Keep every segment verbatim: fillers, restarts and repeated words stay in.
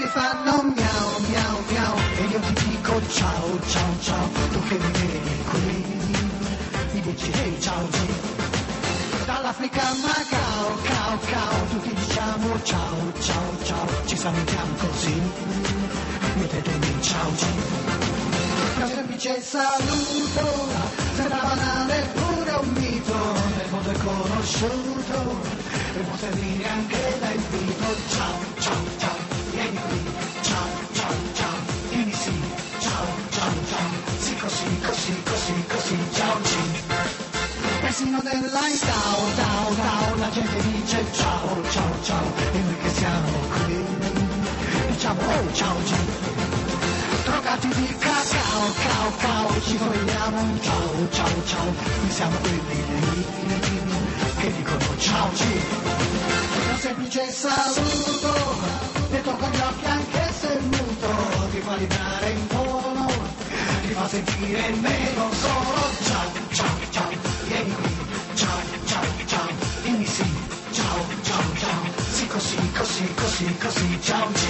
fanno miau miau miau e io ti dico ciao ciao ciao, tu che mi vedi qui mi dici ehi ciao G. Dall'Africa a Macao, cao cao, tutti diciamo ciao ciao ciao, ci salutiamo così, mettetemi ciao G. Un semplice saluto, sembra banale pure un mito, nel mondo è conosciuto, e può servire anche da invito. Ciao, ciao, ciao, vieni qui, ciao, ciao, ciao, vieni sì, ciao, ciao, ciao, sì così, così, così, così, ciao G. Persino nell'line down, down, down, la gente dice ciao, ciao, ciao, e noi che siamo qui, diciamo oh ciao G. Drogati di cacao, cao, cao, ci vogliamo un ciao, ciao, ciao, noi siamo quelli lì, che dicono ciao G. Un semplice saluto, detto con gli occhi anche se muto, ti fa vibrare in tono, ti fa sentire meno solo, ciao, ciao, ciao, vieni qui, ciao, ciao, ciao, dimmi sì, ciao, ciao, ciao, sì così, così, così, così, ciao G.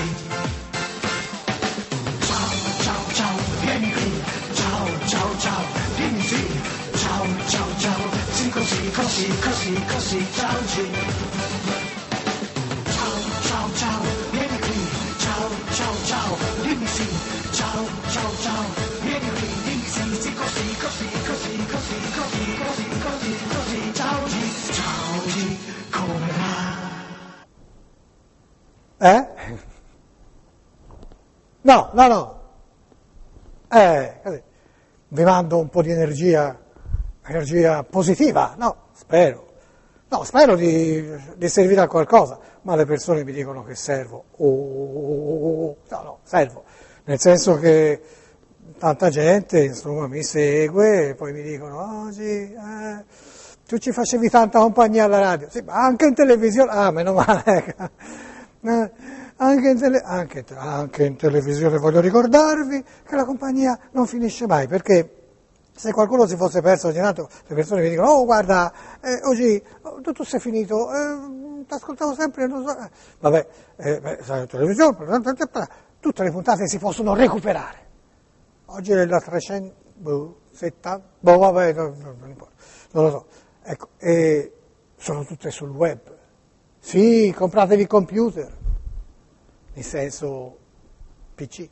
Vieni qui, ciao, ciao, ciao, dimmi sì, ciao, ciao, ciao, sì così, così, così, così, ciao G. Ciao, ciao, ciao, vieni qui, ciao, ciao, ciao, dimmi sì, ciao, ciao, ciao, vieni qui, dimmi sì, sì così, così, così, così, così, così, così, così, ciao G, ciao G, come va? Eh? No, no, no. Eh, così. Vi mando un po' di energia, energia positiva, no, spero, no, spero di, di servire a qualcosa, ma le persone mi dicono che servo, oh, no, no, servo, nel senso che tanta gente, insomma, mi segue e poi mi dicono, oggi, eh, tu ci facevi tanta compagnia alla radio, sì, ma anche in televisione, ah, meno male, eh, Anche in, tele, anche, anche in televisione voglio ricordarvi che la compagnia non finisce mai, perché se qualcuno si fosse perso ogni tanto, le persone mi dicono, oh guarda, eh, oggi oh, tu, tu sei finito, eh, ti ascoltavo sempre, non so, eh. vabbè, eh, beh, sai, televisione, tutte le puntate si possono recuperare. Oggi è la trecentosettanta, boh, vabbè, non, non, non importa, non lo so, ecco, e sono tutte sul web. Sì, compratevi computer. In senso P C,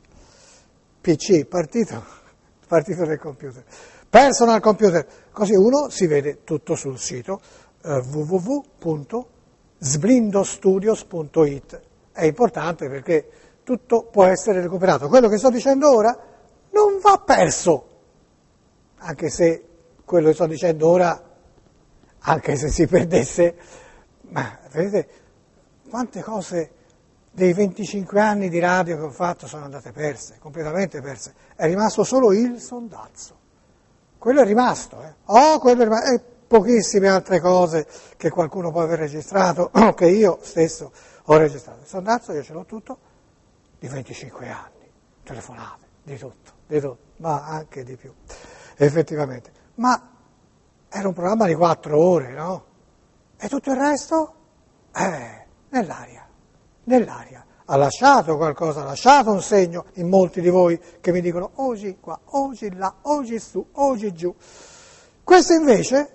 P C, partito, partito del computer, personal computer, così uno si vede tutto sul sito uh, w w w punto sblindostudios punto i t. È importante perché tutto può essere recuperato. Quello che sto dicendo ora non va perso, anche se quello che sto dicendo ora, anche se si perdesse, ma vedete quante cose dei venticinque anni di radio che ho fatto sono andate perse, completamente perse. È rimasto solo il sondazzo. Quello è rimasto, eh. Oh, quello è rimasto. E pochissime altre cose che qualcuno può aver registrato, che io stesso ho registrato. Il sondazzo io ce l'ho tutto di venticinque anni, telefonate, di tutto, di tutto, ma anche di più, effettivamente. Ma era un programma di quattro ore, no? E tutto il resto? Eh, nell'aria. Nell'aria, ha lasciato qualcosa, ha lasciato un segno in molti di voi che mi dicono oggi qua, oggi là, oggi su, oggi giù. Questo invece,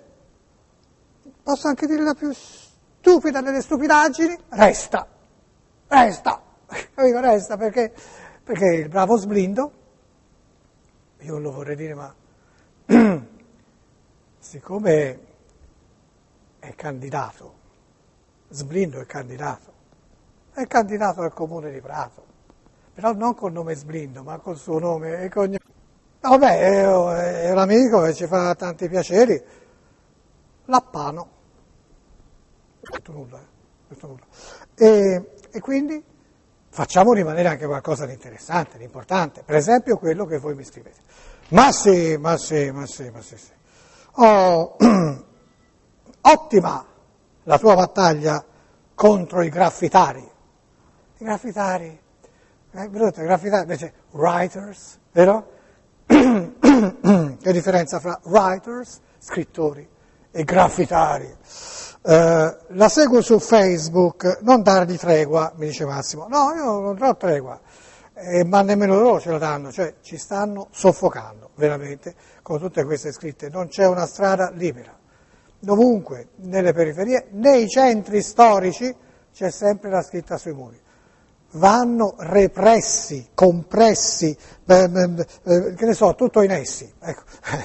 posso anche dire la più stupida delle stupidaggini, resta, resta, capito, resta perché, perché il bravo Sblindo, io lo vorrei dire ma siccome è candidato, Sblindo è candidato, è candidato al comune di Prato, però non col nome Sblindo, ma col suo nome e cognome. Vabbè, è, è un amico e ci fa tanti piaceri. Lappano. Detto nulla, eh? Detto nulla. E, e quindi facciamo rimanere anche qualcosa di interessante, di importante. Per esempio quello che voi mi scrivete. Ma sì, ma sì, ma sì, ma sì, sì. Oh, ottima la tua battaglia contro i graffitari. I graffitari, è brutto, i graffitari, invece writers, vero? Che differenza fra writers, scrittori, e graffitari? Eh, la seguo su Facebook, non dargli tregua, mi dice Massimo. No, io non do tregua, eh, ma nemmeno loro ce la danno, cioè ci stanno soffocando, veramente, con tutte queste scritte. Non c'è una strada libera. Dovunque, nelle periferie, nei centri storici, c'è sempre la scritta sui muri. Vanno repressi, compressi, eh, eh, che ne so, tutto in essi, ecco.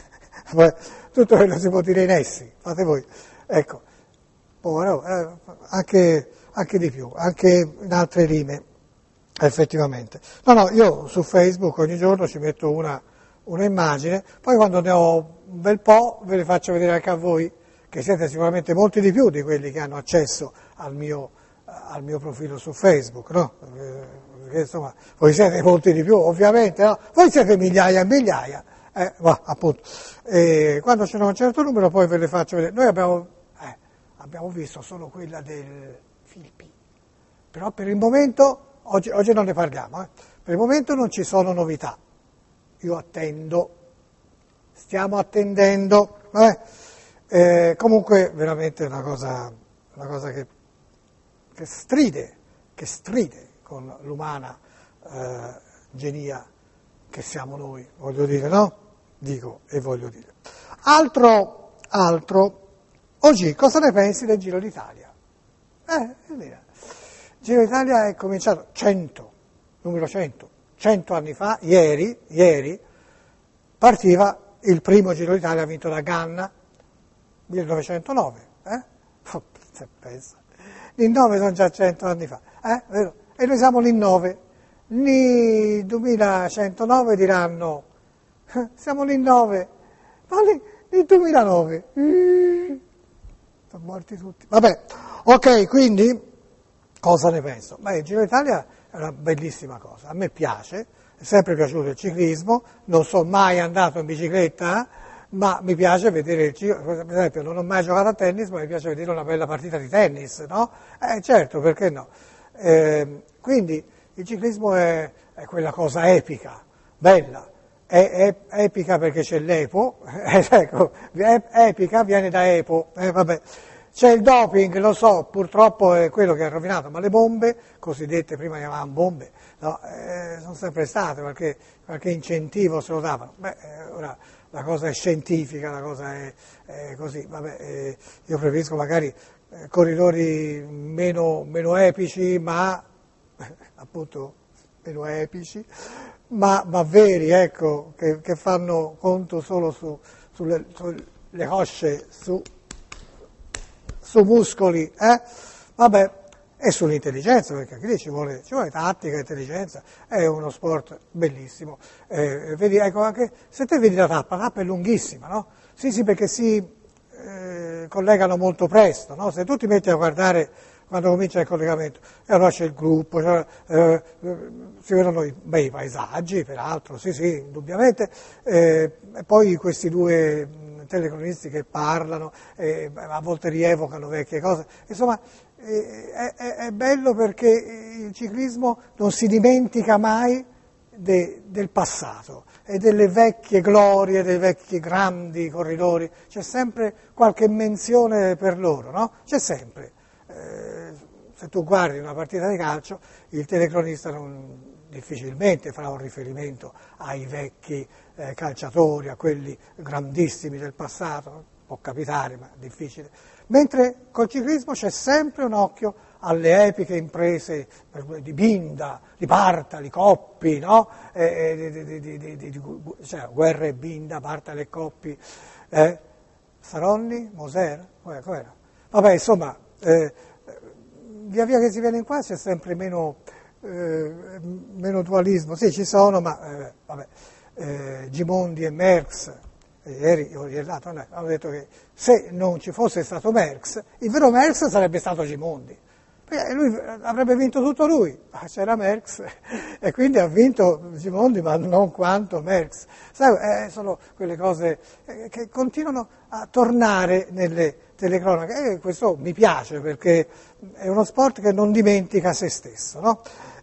Tutto quello si può dire in essi, fate voi, ecco. Poi, no, eh, anche, anche di più, anche in altre rime, effettivamente. No, no, io su Facebook ogni giorno ci metto una, una immagine, poi quando ne ho un bel po' ve le faccio vedere anche a voi, che siete sicuramente molti di più di quelli che hanno accesso al mio, al mio profilo su Facebook, no? Perché insomma, voi siete molti di più, ovviamente, no? Voi siete migliaia e migliaia, eh, ma appunto. E quando ce n'è un certo numero poi ve le faccio vedere. Noi abbiamo, eh, abbiamo visto solo quella del Filippi, però per il momento, oggi, oggi non ne parliamo, eh, per il momento non ci sono novità. Io attendo, stiamo attendendo, vabbè. Eh, comunque veramente una cosa, una cosa che, che stride, che stride con l'umana eh, genia che siamo noi, voglio dire, no? Dico e voglio dire. Altro, altro, oggi cosa ne pensi del Giro d'Italia? Eh, è vero. Il Giro d'Italia è cominciato cento, numero cento, cento anni fa, ieri, ieri, partiva il primo Giro d'Italia vinto da Ganna, millenovecentonove, eh? Oh, pensa. L'In nove sono già cento anni fa, eh? Vero? E noi siamo l'In nove. Nel duemilacentonove diranno, eh, siamo l'In nove, ma nel duemilanove, eh, sono morti tutti. Vabbè, ok, quindi cosa ne penso? Beh, il Giro d'Italia è una bellissima cosa, a me piace, è sempre piaciuto il ciclismo, non sono mai andato in bicicletta, ma mi piace vedere il Giro, per esempio non ho mai giocato a tennis, ma mi piace vedere una bella partita di tennis, no? Eh certo, perché no? Eh, quindi il ciclismo è, è quella cosa epica, bella, è, è epica perché c'è l'Epo, eh, ecco, è, epica viene da Epo, eh, vabbè. C'è il doping, lo so, purtroppo è quello che ha rovinato, ma le bombe, cosiddette, prima chiamavano bombe, no, eh, sono sempre state, qualche, qualche incentivo se lo davano. Beh, eh, ora la cosa è scientifica, la cosa è, è così, vabbè, eh, io preferisco magari eh, corridori meno, meno epici, ma appunto meno epici, ma, ma veri, ecco, che, che fanno conto solo su, sulle, sulle cosce, su, su muscoli, eh? Vabbè, e sull'intelligenza, perché anche lì ci vuole, ci vuole tattica, intelligenza, è uno sport bellissimo. Eh, vedi, ecco, anche se te vedi la tappa, la tappa è lunghissima, no? Sì, sì, perché si eh, collegano molto presto, no? Se tu ti metti a guardare quando comincia il collegamento, e allora c'è il gruppo, cioè, eh, si vedono i bei paesaggi, peraltro, sì, sì, indubbiamente, eh, e poi questi due telecronisti che parlano, eh, a volte rievocano vecchie cose, insomma, eh, è, è, è bello perché il ciclismo non si dimentica mai de, del passato e delle vecchie glorie, dei vecchi grandi corridori, c'è sempre qualche menzione per loro, no? C'è sempre. Eh, se tu guardi una partita di calcio, il telecronista non, difficilmente farà un riferimento ai vecchi eh, calciatori, a quelli grandissimi del passato, può capitare, ma è difficile. Mentre col ciclismo c'è sempre un occhio alle epiche imprese di Binda, di Bartali, Coppi, no? Eh, di, di, di, di, di, cioè, Guerra e Binda, Bartali e Coppi, eh? Saronni, Moser, com'era? Vabbè, insomma, eh, via via che si viene in qua c'è sempre meno, eh, meno dualismo. Sì, ci sono, ma eh, vabbè, eh, Gimondi e Merckx, eh, ieri io ieri l'altro hanno detto che se non ci fosse stato Merckx, il vero Merckx sarebbe stato Gimondi. Perché lui avrebbe vinto tutto lui, ma c'era Merckx e quindi ha vinto Gimondi, ma non quanto Merckx. Sai, eh, sono quelle cose che continuano a tornare nelle telecronache e questo mi piace perché è uno sport che non dimentica se stesso, no?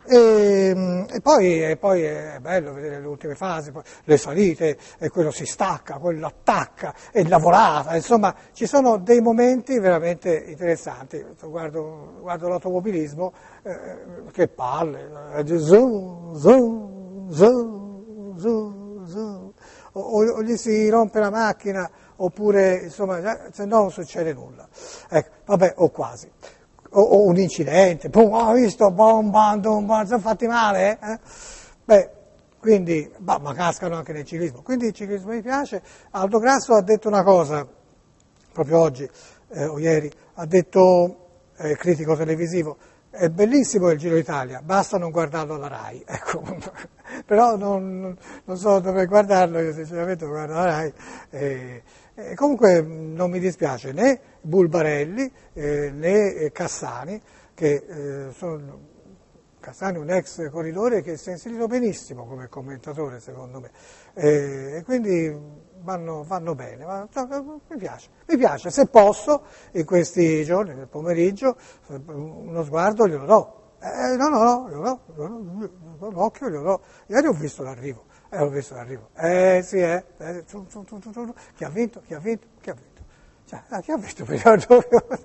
E, e, poi, e poi è bello vedere le ultime fasi, poi le salite, e quello si stacca, quello attacca, e la volata, insomma ci sono dei momenti veramente interessanti. Guardo, guardo l'automobilismo, eh, che palle, eh, zoom, zoom, zoom, zoom, zoom. O, o gli si rompe la macchina, oppure insomma, se no non succede nulla. Ecco, vabbè, o quasi. O, o un incidente, pum, ho visto, bomba, bomba, sono fatti male, eh? Beh, quindi, bah, ma cascano anche nel ciclismo. Quindi il ciclismo mi piace. Aldo Grasso ha detto una cosa, proprio oggi, eh, o ieri, ha detto, eh, critico televisivo, è bellissimo il Giro d'Italia, basta non guardarlo alla Rai, ecco. Però non, non so dove guardarlo, io sinceramente guardo la Rai. Eh, E comunque non mi dispiace né Bulbarelli eh, né Cassani, che eh, sono Cassani un ex corridore che si è inserito benissimo come commentatore secondo me, eh, e quindi vanno, vanno bene, ma, cioè, mi piace, mi piace, se posso in questi giorni, nel pomeriggio, uno sguardo glielo do, eh, no no no, glielo do, con l'occhio glielo do, ieri ho visto l'arrivo. Eh, ho visto l'arrivo. Eh sì, eh. eh tu, tu, tu, tu, chi ha vinto? Chi ha vinto? Chi ha vinto? Cioè, ah, chi ha vinto?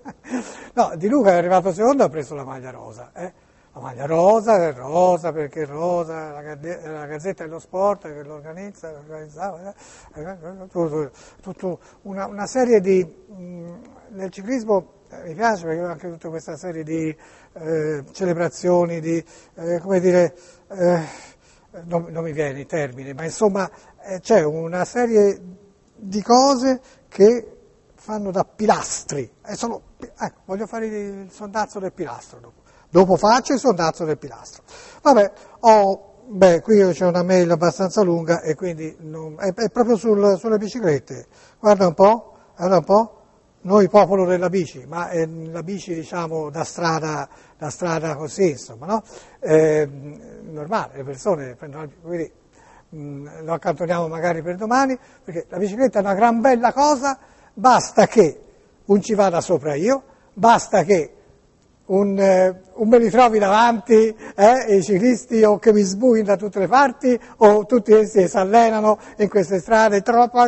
No, Di Luca è arrivato secondo e ha preso la maglia rosa. Eh? La maglia rosa, è rosa perché rosa, la, la Gazzetta dello Sport che lo organizza, organizzava, eh? tutto, tutto una, una serie di... Mh, nel ciclismo eh, mi piace perché anche tutta questa serie di eh, celebrazioni, di, eh, come dire... Eh, Non, non mi viene i termini, ma insomma eh, c'è una serie di cose che fanno da pilastri. E sono, ecco, voglio fare il sondazzo del pilastro dopo. Dopo faccio il sondazzo del pilastro. Vabbè, ho, beh, qui c'è una mail abbastanza lunga e quindi non, è, è proprio sul, sulle biciclette. Guarda un po', guarda un po'. Noi popolo della bici, ma è la bici diciamo da strada, da strada così, insomma, no? È normale, le persone prendono, quindi mh, lo accantoniamo magari per domani, perché la bicicletta è una gran bella cosa, basta che un ci vada sopra io, basta che un, eh, un me li trovi davanti, eh, i ciclisti, o che mi sbuino da tutte le parti, o tutti essi si allenano in queste strade, troppo,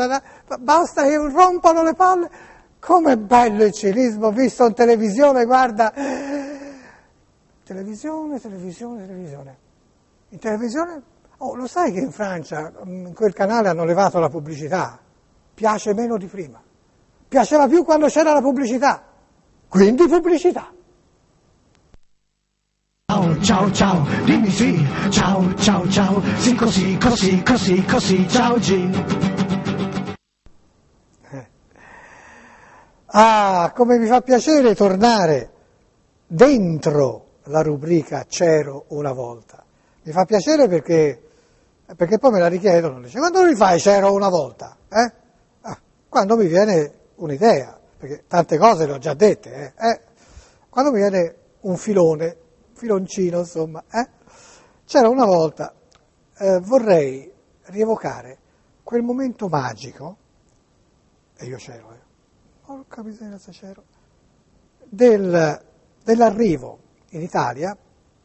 basta che rompano le palle. Com'è bello il ciclismo, visto in televisione, guarda, televisione, televisione, televisione. In televisione, oh, lo sai che in Francia, in quel canale hanno levato la pubblicità, piace meno di prima, piaceva più quando c'era la pubblicità, quindi pubblicità. Ciao, ciao, ciao, dimmi sì, ciao, ciao, ciao, sì così, così, così, così, ciao G. Ah, come mi fa piacere tornare dentro la rubrica C'ero una volta. Mi fa piacere perché, perché poi me la richiedono, dice, quando lo rifai C'ero una volta? Eh? Ah, quando mi viene un'idea, perché tante cose le ho già dette, eh? Eh? Quando mi viene un filone, filoncino insomma, eh? C'era una volta, eh, vorrei rievocare quel momento magico, e io c'ero, eh? Porca miseria se c'ero, del, dell'arrivo in Italia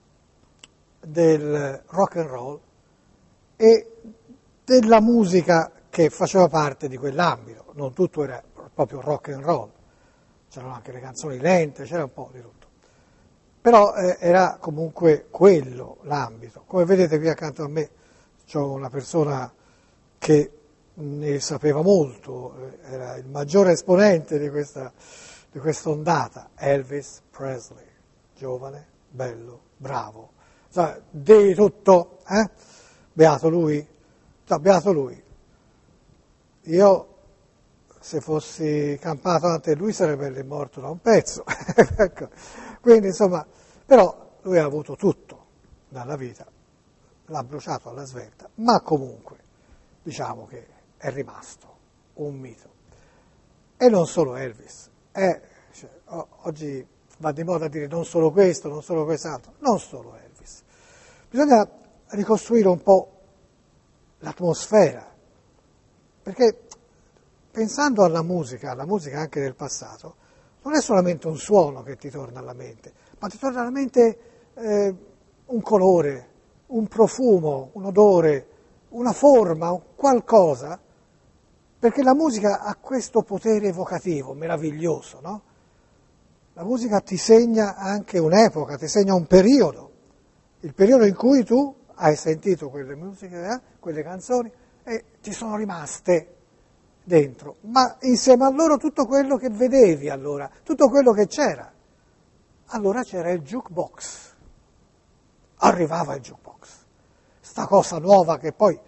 del rock and roll e della musica che faceva parte di quell'ambito. Non tutto era proprio rock and roll, c'erano anche le canzoni lente, c'era un po' di tutto. Però eh, era comunque quello l'ambito. Come vedete qui accanto a me c'è una persona che ne sapeva molto, era il maggiore esponente di questa, di questa ondata, Elvis Presley, giovane, bello, bravo, cioè, di tutto, eh? Beato lui, cioè, beato lui. Io, se fossi campato ante lui, sarebbe morto da un pezzo, ecco. Quindi insomma, però lui ha avuto tutto dalla vita, l'ha bruciato alla svelta, ma comunque, diciamo che è rimasto un mito. E non solo Elvis, è, cioè, oggi va di moda dire non solo questo, non solo quest'altro, non solo Elvis. Bisogna ricostruire un po' l'atmosfera, perché pensando alla musica, alla musica anche del passato, non è solamente un suono che ti torna alla mente, ma ti torna alla mente eh, un colore, un profumo, un odore, una forma, un qualcosa, perché la musica ha questo potere evocativo meraviglioso, no? La musica ti segna anche un'epoca, ti segna un periodo, il periodo in cui tu hai sentito quelle musiche, eh, quelle canzoni e ti sono rimaste dentro, ma insieme a loro tutto quello che vedevi allora, tutto quello che c'era. Allora c'era il jukebox, arrivava il jukebox, sta cosa nuova che poi,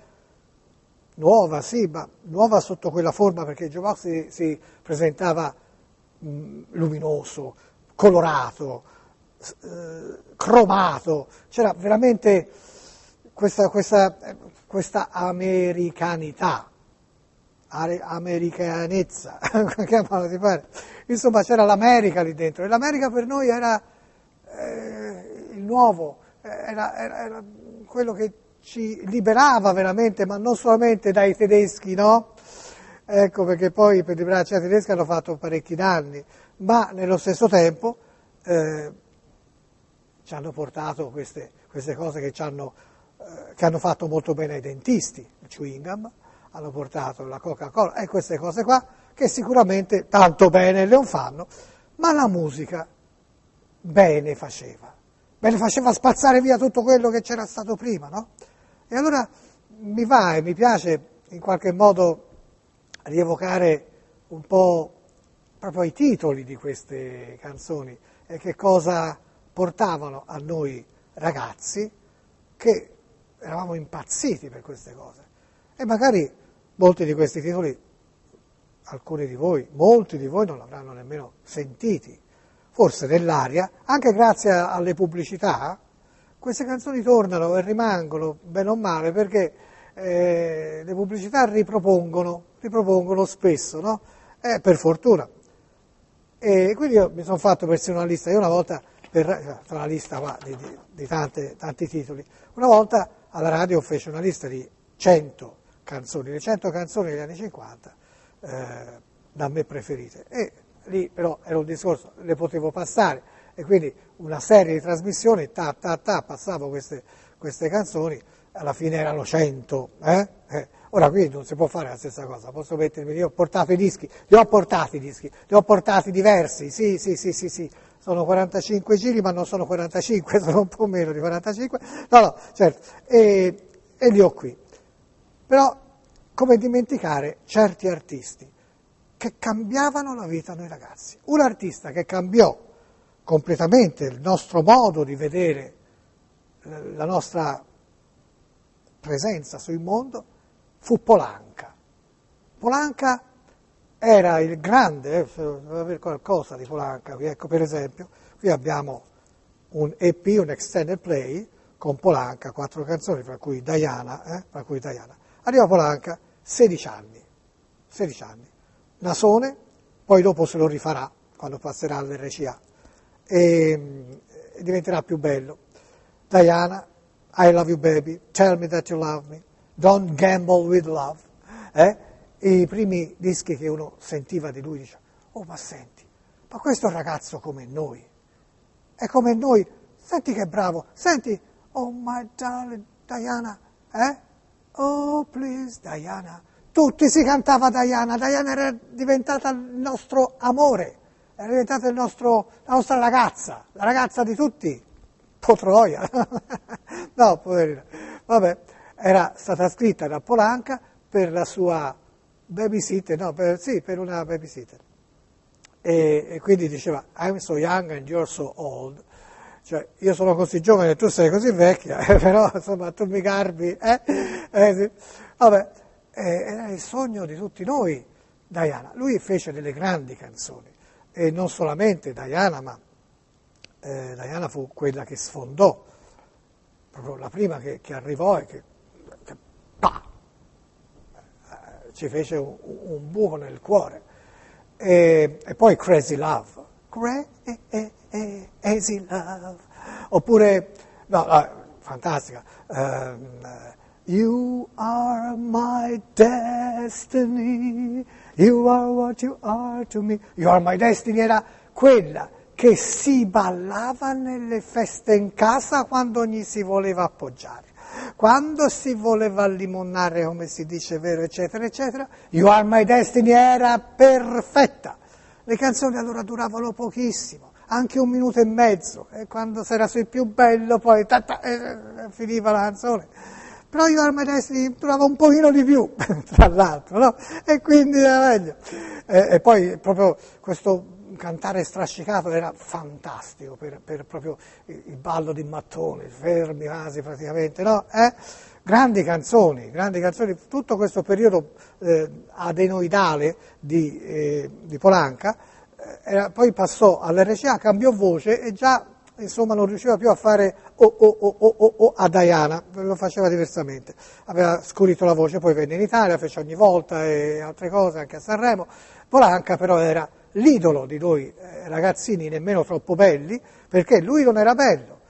nuova sì, ma nuova sotto quella forma perché il jukebox si, si presentava mh, luminoso, colorato, eh, cromato, c'era veramente questa, questa, questa americanità, americanezza, chiamala, pare. Insomma c'era l'America lì dentro e l'America per noi era eh, il nuovo, era, era, era quello che ci liberava veramente, ma non solamente dai tedeschi, no? Ecco perché poi per liberarci dai tedeschi hanno fatto parecchi danni, ma nello stesso tempo eh, ci hanno portato queste, queste cose che, ci hanno, eh, che hanno fatto molto bene ai dentisti, il chewing gum, hanno portato la Coca-Cola e queste cose qua che sicuramente tanto bene le non fanno, ma la musica bene faceva, bene faceva spazzare via tutto quello che c'era stato prima, no? E allora mi va e mi piace in qualche modo rievocare un po' proprio i titoli di queste canzoni e che cosa portavano a noi ragazzi che eravamo impazziti per queste cose. E magari molti di questi titoli, alcuni di voi, molti di voi non l'avranno nemmeno sentiti, forse nell'aria, anche grazie alle pubblicità, queste canzoni tornano e rimangono, bene o male, perché eh, le pubblicità ripropongono, ripropongono spesso, no? Eh, per fortuna. E quindi io mi sono fatto persino una lista, io una volta, per una lista qua, di, di, di tante, tanti titoli, una volta alla radio fece una lista di cento canzoni, le cento canzoni degli anni cinquanta, eh, da me preferite. E lì però era un discorso, le potevo passare, e quindi una serie di trasmissioni, ta ta ta, passavo queste, queste canzoni, alla fine erano cento, eh? Eh. Ora qui non si può fare la stessa cosa, posso mettermi, io ho portato i dischi, li ho portati i dischi, li ho portati diversi, sì, sì, sì, sì, sì, sono quarantacinque giri, ma non sono quarantacinque, sono un po' meno di quarantacinque, no, no, certo, e, e li ho qui. Però come dimenticare certi artisti che cambiavano la vita a noi ragazzi. Un artista che cambiò completamente il nostro modo di vedere la nostra presenza sul mondo fu Polanca. Polanca era il grande, eh, deve avere qualcosa di Polanca, ecco per esempio, qui abbiamo un E P, un extended play, con Polanca, quattro canzoni, fra cui Diana, eh, fra cui Diana. Arriva Polanca, sedici anni, sedici anni, Nasone, poi dopo se lo rifarà, quando passerà all'R C A, e, e diventerà più bello. Diana, I Love You Baby, Tell Me That You Love Me, Don't Gamble With Love, eh? I primi dischi che uno sentiva di lui, dice, oh ma senti, ma questo è un ragazzo come noi, è come noi, senti che bravo, senti, oh my darling Diana, eh? Oh please Diana, tutti si cantava Diana, Diana era diventata il nostro amore, era diventata il nostro, la nostra ragazza, la ragazza di tutti, po' troia, no poverina, vabbè, era stata scritta da Polanca per la sua babysitter, no, per, sì, per una babysitter, e, e quindi diceva I'm so young and you're so old, cioè io sono così giovane e tu sei così vecchia, eh, però insomma tu mi garbi, eh? Eh, sì. Vabbè, eh, era il sogno di tutti noi, Diana. Lui fece delle grandi canzoni, e non solamente Diana, ma eh, Diana fu quella che sfondò, proprio la prima che, che arrivò e che, che bah, eh, ci fece un, un buco nel cuore. E, e poi Crazy Love, Crazy Love, oppure, no, no fantastica, um, You are my destiny, you are what you are to me, You are my destiny era quella che si ballava nelle feste in casa quando gli si voleva appoggiare, quando si voleva limonare, come si dice, vero, eccetera, eccetera. You Are My Destiny era perfetta. Le canzoni allora duravano pochissimo, anche un minuto e mezzo, e quando si era sul più bello poi ta, ta, eh, finiva la canzone. Però You Are My Destiny durava un pochino di più, tra l'altro, no? E quindi era meglio. E, e poi proprio questo cantare strascicato era fantastico per, per proprio il ballo di mattoni, fermi quasi praticamente, no? Eh? Grandi canzoni, grandi canzoni, tutto questo periodo eh, adenoidale di, eh, di Polanca, eh, era, poi passò all'R C A, cambiò voce e già insomma non riusciva più a fare o oh, oh, oh, oh, oh, oh a Diana, lo faceva diversamente, aveva scurito la voce, poi venne in Italia, fece ogni volta e altre cose, anche a Sanremo. Polanca però era l'idolo di noi eh, ragazzini nemmeno troppo belli, perché lui non era bello,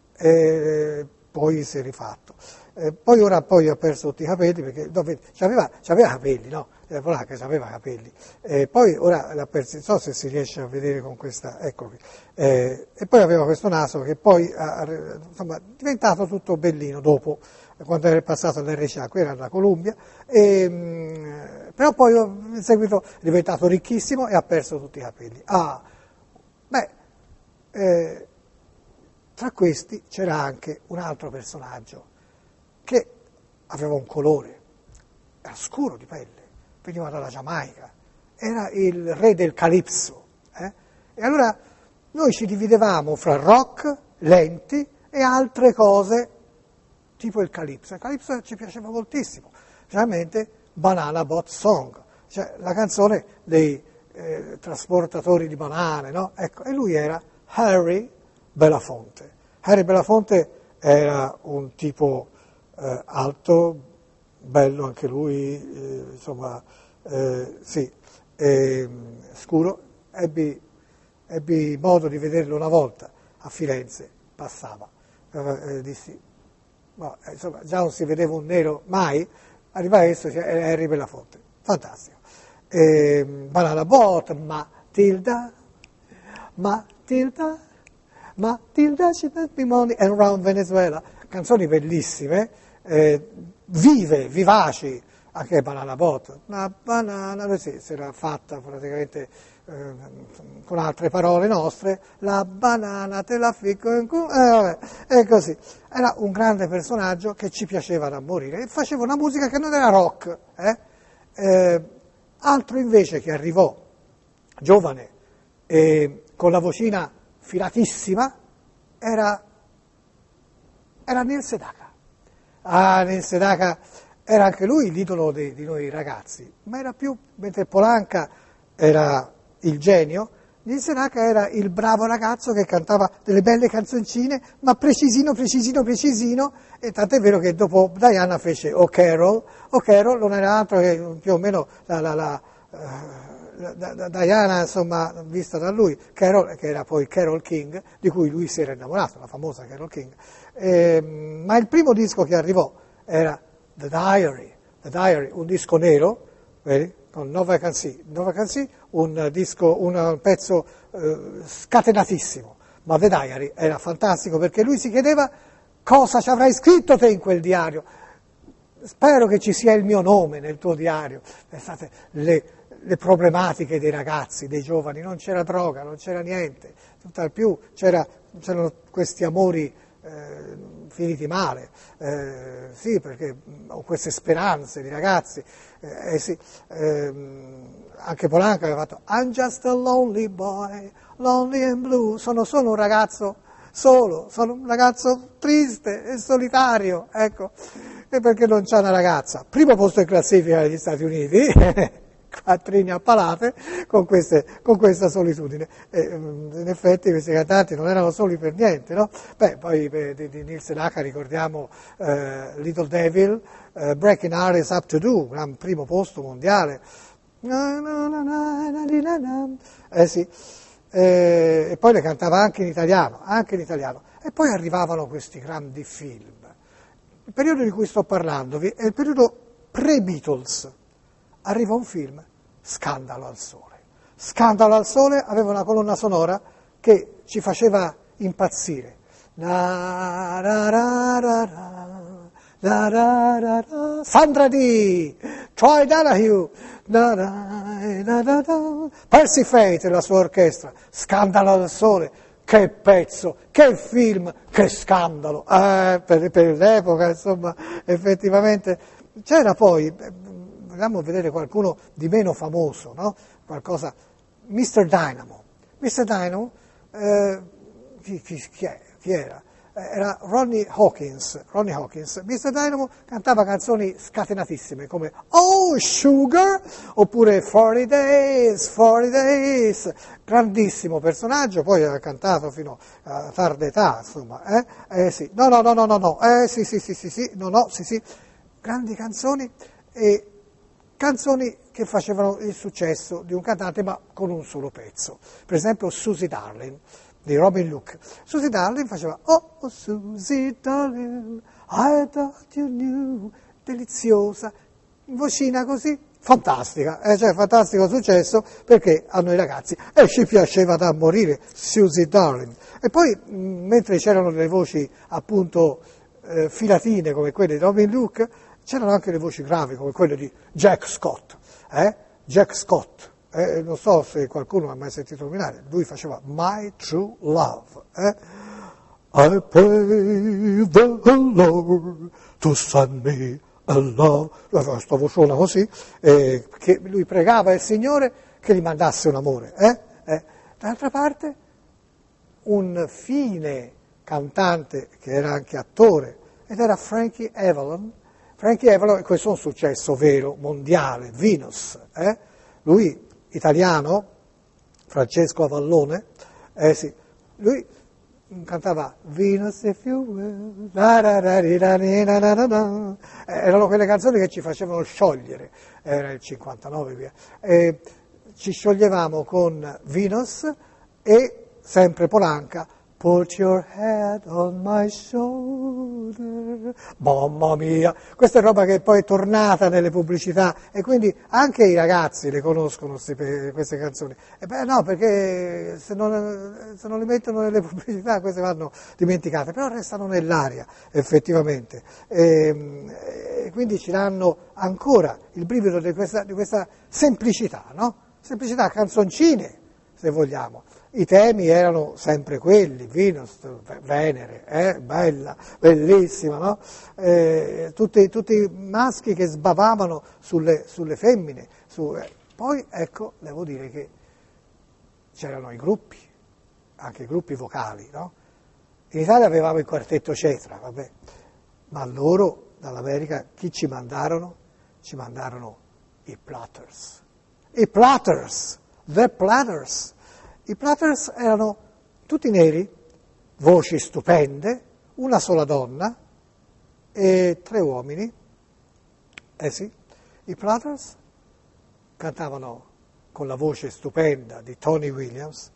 e poi si è rifatto. Eh, poi ora poi ha perso tutti i capelli, perché dove, c'aveva, c'aveva capelli, no? Eh, Polanca c'aveva capelli, eh, poi ora l'ha perso, non so se si riesce a vedere con questa, ecco qui, eh, e poi aveva questo naso che poi ha, insomma, è diventato tutto bellino dopo, quando era passato all'R C A, qui era la Columbia, e, mh, però poi in seguito è diventato ricchissimo e ha perso tutti i capelli. Ah, beh, eh, tra questi c'era anche un altro personaggio che aveva un colore, era scuro di pelle, veniva dalla Giamaica, era il re del Calypso. Eh? E allora noi ci dividevamo fra rock, lenti e altre cose, tipo il Calypso. Il Calypso ci piaceva moltissimo, specialmente Banana Boat Song, cioè la canzone dei eh, trasportatori di banane, no? Ecco, e lui era Harry Belafonte. Harry Belafonte era un tipo eh, alto, bello anche lui, eh, insomma, eh, sì, eh, scuro. Ebbi, ebbi modo di vederlo una volta a Firenze, passava, eh, dissi, no, insomma, già non si vedeva un nero mai, arriva adesso, cioè, era Harry Belafonte, fantastico. Eh, Banana Boat, Matilda, Matilda, Matilda, she must be money, and around Venezuela, canzoni bellissime, eh, vive, vivaci, anche Banana Boat, una banana, sì, si era fatta praticamente eh, con altre parole nostre, la banana te la ficco in culo, eh, vabbè, e così. Era un grande personaggio che ci piaceva da morire e faceva una musica che non era rock. Eh? Eh, altro invece che arrivò, giovane, e con la vocina filatissima, era, era Neil Sedaka. Ah, Neil Sedaka era anche lui l'idolo di, di noi ragazzi, ma era più, mentre Polanca era il genio, Neil Sedaka era il bravo ragazzo che cantava delle belle canzoncine, ma precisino, precisino, precisino, e tant'è vero che dopo Diana fece O Carol, O Carol non era altro che più o meno la, la, la, la, la, la Diana, insomma, vista da lui, Carol, che era poi Carole King, di cui lui si era innamorato, la famosa Carole King, eh, ma il primo disco che arrivò era The Diary, The Diary, un disco nero, vedi? Con No Vacancy, No Vacancy, un disco, un pezzo eh, scatenatissimo, ma The Diary era fantastico perché lui si chiedeva cosa ci avrai scritto te in quel diario. Spero che ci sia il mio nome nel tuo diario. Pensate, le, le problematiche dei ragazzi, dei giovani, non c'era droga, non c'era niente, tutt'al più c'era, c'erano questi amori Eh, finiti male, eh, sì, perché ho queste speranze di ragazzi, eh, eh, sì, ehm, anche Polanca aveva fatto I'm just a lonely boy, lonely and blue, sono solo un ragazzo solo, sono un ragazzo triste e solitario, ecco, e perché non c'è una ragazza. Primo posto in classifica negli Stati Uniti, quattrini a palate con, queste, con questa solitudine. E, in effetti questi cantanti non erano soli per niente, no? Beh, poi beh, di, di Neil Sedaka ricordiamo eh, Little Devil, eh, Breaking Heart is Up to Do, gran primo posto mondiale. Eh sì, eh, e poi le cantava anche in italiano, anche in italiano. E poi arrivavano questi grandi film. Il periodo di cui sto parlandovi è il periodo pre-Beatles. Arriva un film, Scandalo al Sole. Scandalo al Sole aveva una colonna sonora che ci faceva impazzire. La, ra, ra, ra, ra, la, ra, ra, ra. Sandra Dee, Troy Donahue, la, ra, la, la, la. Percy Faith e la sua orchestra, Scandalo al Sole, che pezzo, che film, che scandalo, eh, per, per l'epoca insomma effettivamente. C'era poi, vogliamo vedere qualcuno di meno famoso, no? Qualcosa, mister Dynamo, mister Dynamo, eh, chi, chi, chi, è? Chi era? Era Ronnie Hawkins, Ronnie Hawkins. mister Dynamo cantava canzoni scatenatissime come Oh Sugar oppure forty days, forty days, grandissimo personaggio, poi ha cantato fino a tarda età, insomma, eh? Eh sì, no, no, no, no, no, no, eh sì, sì, sì, sì, sì, no, no, sì, sì, grandi canzoni e canzoni che facevano il successo di un cantante ma con un solo pezzo. Per esempio Susie Darling di Robin Luke. Susie Darling faceva Oh, oh Susie Darling, I thought you knew, deliziosa, vocina così, fantastica, eh, cioè fantastico successo perché a noi ragazzi eh, ci piaceva da morire Susie Darling. E poi mh, mentre c'erano le voci appunto eh, filatine come quelle di Robin Luke, c'erano anche le voci gravi come quelle di Jack Scott, eh? Jack Scott. Eh, non so se qualcuno ha mai sentito nominare, lui faceva My True Love. Eh? I pray the Lord to send me a love. Questa vociona così, eh, che lui pregava il Signore che gli mandasse un amore. Eh? Eh. D'altra parte, un fine cantante che era anche attore, ed era Frankie Avalon. Frankie Avalon, questo è un successo vero, mondiale, Venus. Eh? Lui italiano, Francesco Avallone, eh sì, lui cantava Venus if you will, la la la la la la la la. Erano quelle canzoni che ci facevano sciogliere, era il cinquantanove via, e ci scioglievamo con Venus e sempre Polanca, Put your head on my shoulder, mamma mia, questa è roba che poi è tornata nelle pubblicità e quindi anche i ragazzi le conoscono queste canzoni. E beh no, perché se non, se non le mettono nelle pubblicità queste vanno dimenticate, però restano nell'aria effettivamente. E, e quindi ci danno ancora il brivido di questa, di questa semplicità, no? Semplicità, canzoncine se vogliamo. I temi erano sempre quelli, Venus, Venere, eh, bella, bellissima, no? Eh, tutti, tutti maschi che sbavavano sulle, sulle femmine. Su, eh. Poi, ecco, devo dire che c'erano i gruppi, anche i gruppi vocali, no? In Italia avevamo il quartetto Cetra, vabbè, ma loro dall'America chi ci mandarono? Ci mandarono i Platters. I Platters, The Platters. I Platters erano tutti neri, voci stupende, una sola donna e tre uomini. Eh sì, i Platters cantavano con la voce stupenda di Tony Williams,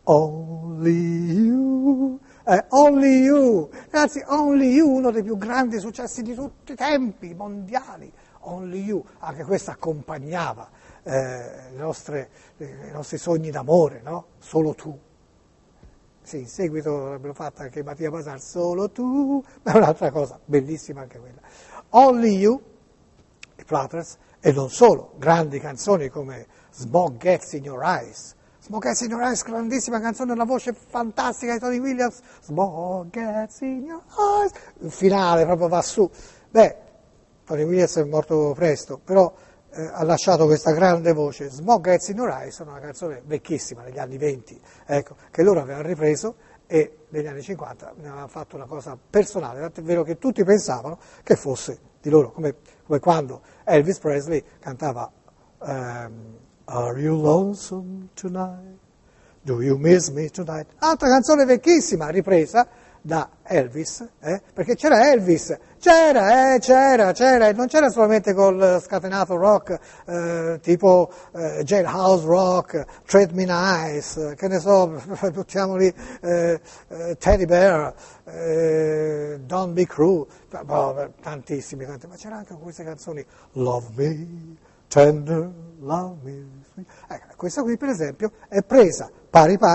Only You, eh, Only You, ragazzi, Only You, uno dei più grandi successi di tutti i tempi mondiali, Only You, anche questo accompagnava Eh, le nostre, eh, i nostri sogni d'amore, no? Solo tu. Sì, in seguito l'abbiamo fatta anche Mattia Basar, Solo tu, ma è un'altra cosa, bellissima anche quella. Only You, i Platters, e non solo, grandi canzoni come Smoke Gets in Your Eyes. Smoke Gets in Your Eyes, grandissima canzone, una voce fantastica di Tony Williams, Smoke Gets in Your Eyes, il finale proprio va su. Beh, Tony Williams è morto presto, però Eh, ha lasciato questa grande voce. Smoke Gets in Your Eyes è una canzone vecchissima, negli anni venti, ecco, che loro avevano ripreso e negli anni cinquanta ne avevano fatto una cosa personale, tanto è vero che tutti pensavano che fosse di loro, come, come quando Elvis Presley cantava um, Are you lonesome tonight? Do you miss me tonight? Altra canzone vecchissima, ripresa da Elvis, eh? Perché c'era Elvis, c'era, eh, c'era, c'era, e non c'era solamente col scatenato rock, eh, tipo eh, Jailhouse Rock, Treat Me Nice, che ne so, buttiamoli, eh, eh, Teddy Bear, eh, Don't Be Cruel, oh, tantissimi, tanti, ma c'era anche queste canzoni, Love Me, Tender, Love Me. Ecco, questa qui per esempio è presa pari pari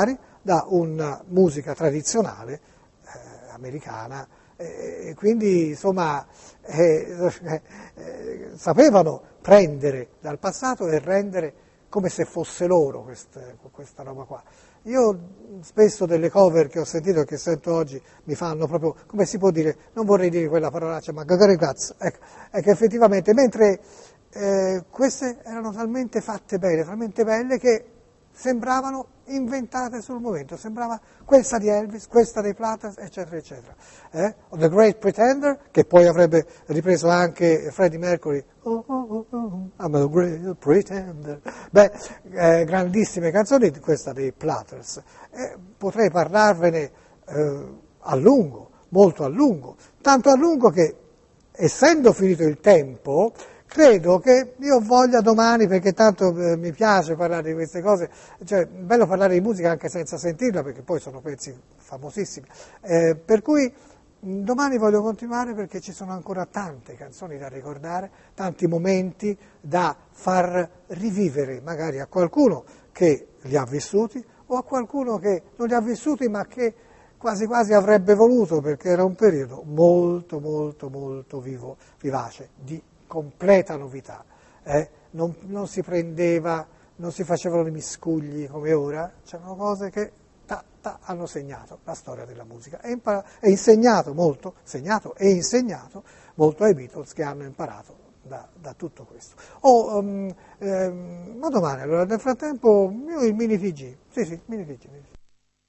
da una musica tradizionale eh, americana, e quindi insomma eh, eh, sapevano prendere dal passato e rendere come se fosse loro queste, questa roba qua. Io spesso delle cover che ho sentito e che sento oggi mi fanno proprio, come si può dire, non vorrei dire quella parolaccia, ma gagarigaz, ecco, è che effettivamente mentre eh, queste erano talmente fatte bene, talmente belle che sembravano inventate sul momento, sembrava questa di Elvis, questa dei Platters, eccetera, eccetera. Eh? The Great Pretender, che poi avrebbe ripreso anche Freddie Mercury, oh, oh, oh, I'm a great pretender. Beh, eh, grandissime canzoni, questa dei Platters. Eh, potrei parlarvene eh, a lungo, molto a lungo, tanto a lungo che, essendo finito il tempo, credo che io voglia domani, perché tanto eh, mi piace parlare di queste cose, cioè è bello parlare di musica anche senza sentirla, perché poi sono pezzi famosissimi, eh, per cui mh, domani voglio continuare perché ci sono ancora tante canzoni da ricordare, tanti momenti da far rivivere magari a qualcuno che li ha vissuti o a qualcuno che non li ha vissuti ma che quasi quasi avrebbe voluto, perché era un periodo molto molto molto vivo, vivace, di completa novità, eh? non, non si prendeva, non si facevano i miscugli come ora, c'erano cose che ta, ta, hanno segnato la storia della musica e, impara- e insegnato molto, segnato e insegnato molto ai Beatles, che hanno imparato da, da tutto questo. Oh, um, ehm, ma domani, allora nel frattempo io il mini T G, sì sì, mini T G. Mini T G.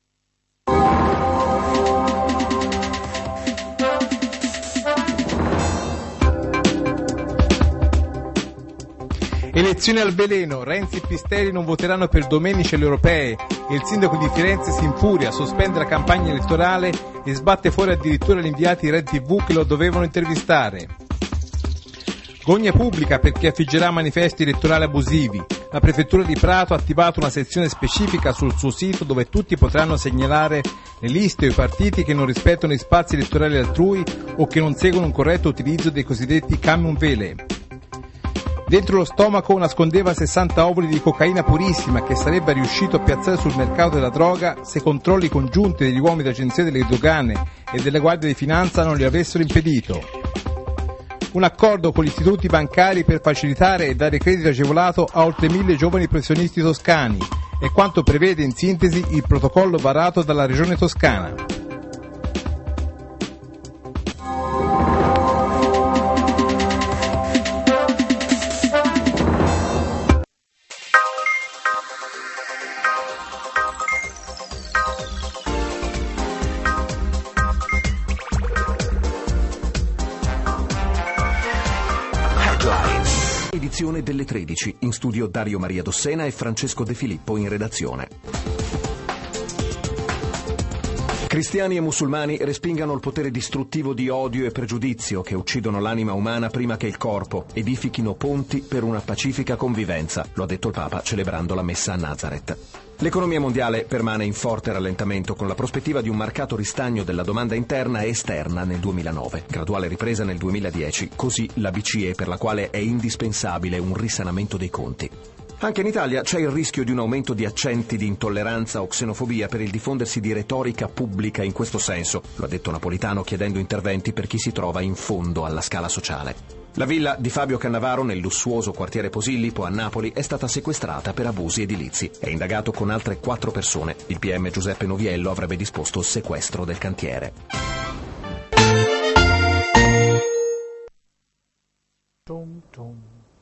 Elezioni al veleno, Renzi e Pistelli non voteranno per Domenici alle europee, il sindaco di Firenze si infuria, sospende la campagna elettorale e sbatte fuori addirittura gli inviati di Red tivù che lo dovevano intervistare. Gogna pubblica per chi affiggerà manifesti elettorali abusivi. La prefettura di Prato ha attivato una sezione specifica sul suo sito dove tutti potranno segnalare le liste o i partiti che non rispettano gli spazi elettorali altrui o che non seguono un corretto utilizzo dei cosiddetti camion vele. Dentro lo stomaco nascondeva sessanta ovuli di cocaina purissima che sarebbe riuscito a piazzare sul mercato della droga se controlli congiunti degli uomini dell'Agenzia delle Dogane e delle Guardie di Finanza non li avessero impedito. Un accordo con gli istituti bancari per facilitare e dare credito agevolato a oltre mille giovani professionisti toscani è quanto prevede in sintesi il protocollo varato dalla Regione Toscana. Edizione delle tredici, in studio Dario Maria Dossena e Francesco De Filippo in redazione. Cristiani e musulmani respingano il potere distruttivo di odio e pregiudizio che uccidono l'anima umana prima che il corpo, edifichino ponti per una pacifica convivenza, lo ha detto il Papa celebrando la messa a Nazareth. L'economia mondiale permane in forte rallentamento con la prospettiva di un marcato ristagno della domanda interna e esterna nel duemilanove, graduale ripresa nel duemiladieci, così la B C E per la quale è indispensabile un risanamento dei conti. Anche in Italia c'è il rischio di un aumento di accenti di intolleranza o xenofobia per il diffondersi di retorica pubblica in questo senso, lo ha detto Napolitano chiedendo interventi per chi si trova in fondo alla scala sociale. La villa di Fabio Cannavaro nel lussuoso quartiere Posillipo a Napoli è stata sequestrata per abusi edilizi. È indagato con altre quattro persone. Il P M Giuseppe Noviello avrebbe disposto il sequestro del cantiere. Tum, tum.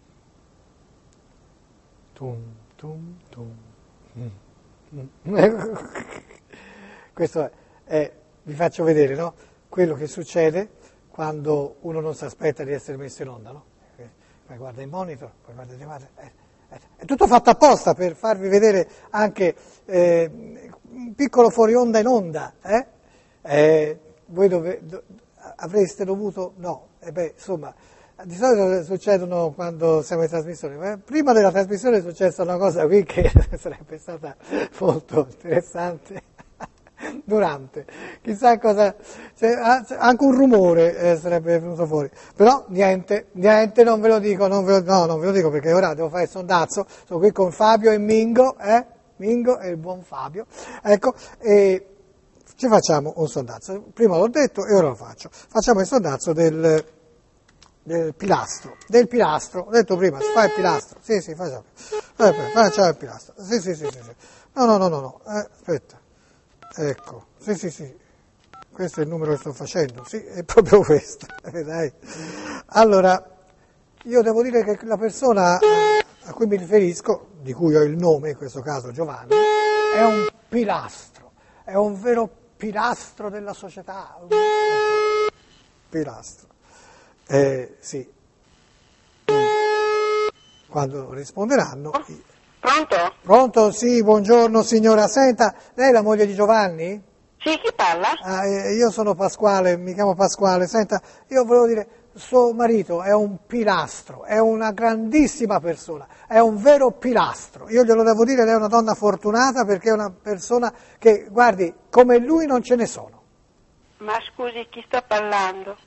Tum, tum, tum. Mm. Questo è, è, vi faccio vedere, no? Quello che succede quando uno non si aspetta di essere messo in onda, no? Poi guarda il monitor, poi guarda il guarda, è, è, è tutto fatto apposta per farvi vedere anche eh, un piccolo fuori onda in onda, eh? Eh, voi dove, do, avreste dovuto, no, e beh, insomma, di solito succedono quando siamo in trasmissione, ma prima della trasmissione è successa una cosa qui che sarebbe stata molto interessante. Durante, chissà cosa, cioè, anche un rumore eh, sarebbe venuto fuori, però niente, niente, non ve lo dico, non ve lo, no, non ve lo dico perché ora devo fare il sondazzo, sono qui con Fabio e Mingo, eh? Mingo e il buon Fabio. Ecco, e ci facciamo un sondazzo. Prima l'ho detto e ora lo faccio. Facciamo il sondazzo del, del pilastro. Del pilastro. Ho detto prima, si fa il pilastro. Sì, sì, facciamo. Facciamo il pilastro. Sì, sì, sì, sì. sì. No, no, no, no, no. Eh, aspetta. Ecco. Sì, sì, sì. Questo è il numero che sto facendo. Sì, è proprio questo. Eh, dai. Allora, io devo dire che la persona a cui mi riferisco, di cui ho il nome, in questo caso Giovanni, è un pilastro, è un vero pilastro della società. Un pilastro. Eh, sì. Quando risponderanno... Pronto? Pronto? Sì, buongiorno signora. Senta, lei è la moglie di Giovanni? Sì, chi parla? Ah, eh, io sono Pasquale, mi chiamo Pasquale. Senta, io volevo dire... Suo marito è un pilastro, è una grandissima persona, è un vero pilastro. Io glielo devo dire, lei è una donna fortunata perché è una persona che, guardi, come lui non ce ne sono. Ma scusi, chi sta parlando?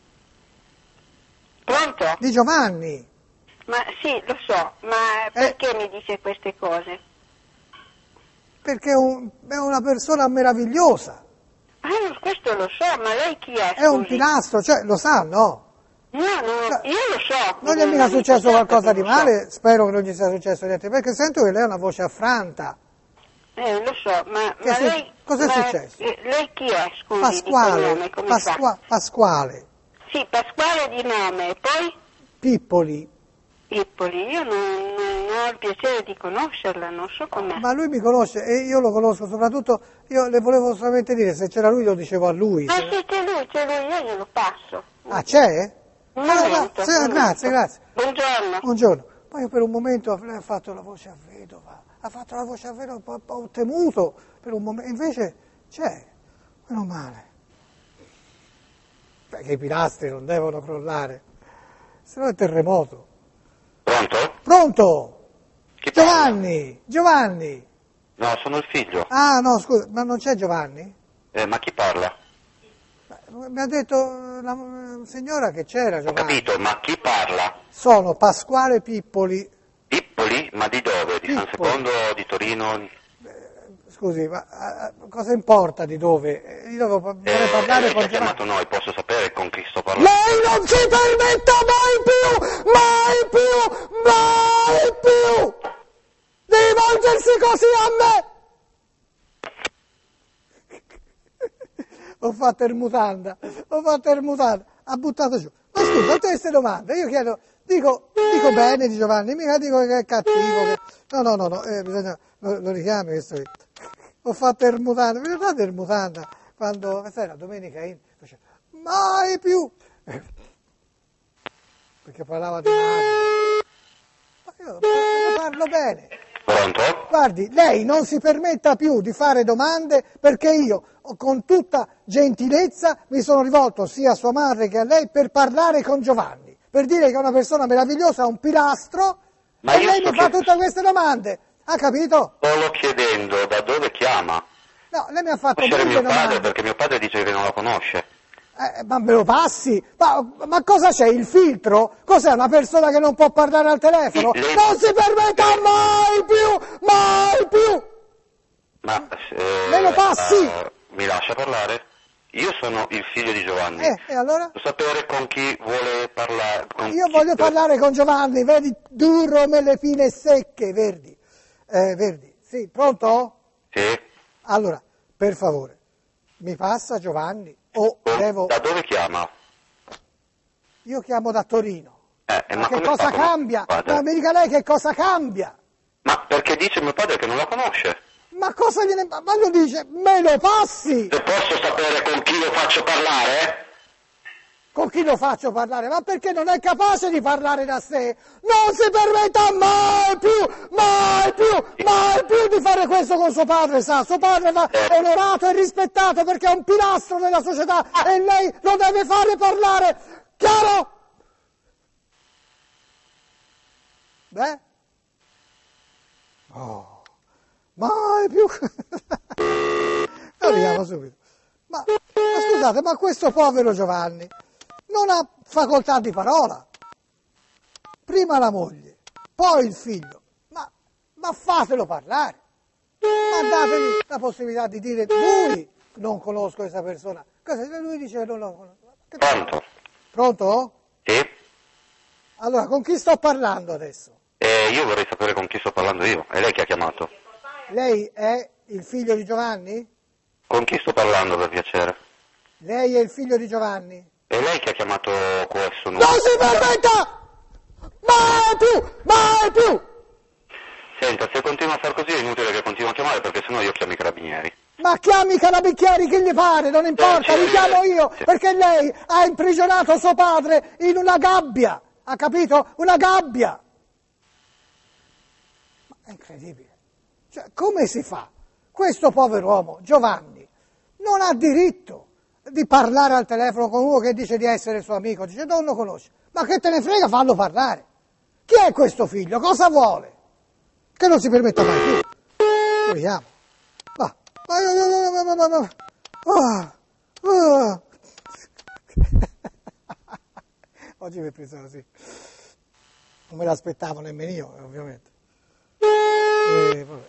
Pronto? Di Giovanni. Ma sì, lo so, ma perché eh, mi dice queste cose? Perché è, un, è una persona meravigliosa. Ah, questo lo so, ma lei chi è? Scusi? È un pilastro, cioè lo sa, no? No, no, io lo so. Non gli è mica successo qualcosa di male, so. Spero che non gli sia successo niente, perché sento che lei ha una voce affranta. Eh, lo so, ma, ma su- lei... Cos'è ma successo? Lei chi è, scusi? Pasquale, Di cognome, Pasqua- Pasquale. Sì, Pasquale di nome, e poi? Pippoli. Pippoli, io non, non ho il piacere di conoscerla, non so com'è. Ma lui mi conosce e io lo conosco, soprattutto io le volevo solamente dire, se c'era lui lo dicevo a lui. Ma se c'è lui, c'è lui, io glielo passo. Ah, c'è? Un Allora, momento, sì, un grazie, momento. grazie. Buongiorno. Buongiorno. Poi io per un momento lei ha fatto la voce a vedova, ha fatto la voce a vedova, ho temuto per un momento, invece c'è, meno male. Perché i pilastri non devono crollare, se no è terremoto. Pronto? Pronto? Chi parla? Giovanni, Giovanni. No, sono il figlio. Ah no, scusa, ma non c'è Giovanni? Eh, ma chi parla? Mi ha detto la signora che c'era Ho Giovanni. capito, ma chi parla? Sono Pasquale Pippoli. Pippoli? Ma di dove? Di San Pippoli. Secondo, di Torino? Scusi, ma a, a, cosa importa di dove? Io devo vorrei Eh, parlare lei ci con ha Giovanni. chiamato noi, posso sapere con chi sto parlando? Lei non si permetta mai più, mai più, mai più di rivolgersi così a me! Ho fatto il mutanda, ho fatto il mutanda, ha buttato giù. Ma scusa, tutte queste domande, io chiedo, dico, dico bene di Giovanni, mica dico che è cattivo, che... no, no, no, no eh, bisogna, lo, lo richiami questo qui. Ho fatto il mutanda, mi ricordate il mutanda, quando, questa era domenica in, faceva, mai più, perché parlava di mare. Ma io parlo bene. Pronto? Guardi, lei non si permetta più di fare domande perché io, con tutta gentilezza, mi sono rivolto sia a sua madre che a lei per parlare con Giovanni, per dire che è una persona meravigliosa, un pilastro, Ma e io lei sto mi fa chied- tutte queste domande. Ha capito? Solo chiedendo da dove chiama. No, lei mi ha fatto Conoscere mille mio padre, domande. perché mio padre dice che non la conosce. Eh, ma me lo passi? Ma, ma cosa c'è? Il filtro? Cos'è? Una persona che non può parlare al telefono? Lei- Non si permetta mai più! Mai più! Ma eh, Me lo passi? eh, mi lascia parlare? Io sono il figlio di Giovanni. Eh, e allora? Devo sapere con chi vuole parlare. Con Io chi- voglio parlare con Giovanni, vedi, duro come le fine secche, Verdi. Eh, Verdi, sì, pronto? Sì. Allora, per favore, mi passa Giovanni o Oh, devo... Da dove chiama? Io chiamo da Torino. Eh, eh, Ma, ma che come cosa fa con- cambia? Guarda. Ma mi dica lei che cosa cambia? Ma perché dice mio padre che non la conosce? Ma cosa gliene... Ma lo dice, me lo passi! Se posso sapere con chi lo faccio parlare? Con chi lo faccio parlare? Ma perché non è capace di parlare da sé? Non si permetta mai più, mai più, mai più di fare questo con suo padre, sa? Suo padre va onorato e rispettato perché è un pilastro della società e lei lo deve fare parlare. Chiaro? Beh? Oh, mai più. Lo vediamo subito. Ma, ma scusate, ma questo povero Giovanni non ha facoltà di parola. Prima la moglie, poi il figlio. Ma, ma fatelo parlare. Ma dategli la possibilità di dire lui non conosco questa persona. Cosa se lui dice che non lo conosco? Che Pronto? Pronto? Sì? Allora, con chi sto parlando adesso? Eh, io vorrei sapere con chi sto parlando io. È lei che ha chiamato. Lei è il figlio di Giovanni? Con chi sto parlando, per piacere? Lei è il figlio di Giovanni? È lei che ha chiamato questo numero? Non si permetta! Mai più! Mai più! Senta, se continua a far così è inutile che continua a chiamare perché sennò io chiamo i carabinieri. Ma chiami i carabinieri che gli pare, non importa, Eh, sì, li chiamo io, sì. perché lei ha imprigionato suo padre in una gabbia, ha capito? Una gabbia! Ma è incredibile. Cioè, come si fa? Questo povero uomo, Giovanni, non ha diritto di parlare al telefono con uno che dice di essere suo amico, dice non lo conosce. Ma che te ne frega, fallo parlare. Chi è questo figlio? Cosa vuole? Che non si permetta mai più. Vediamo. Va. Oggi mi è preso così. Non me l'aspettavo nemmeno io, ovviamente. E, vabbè.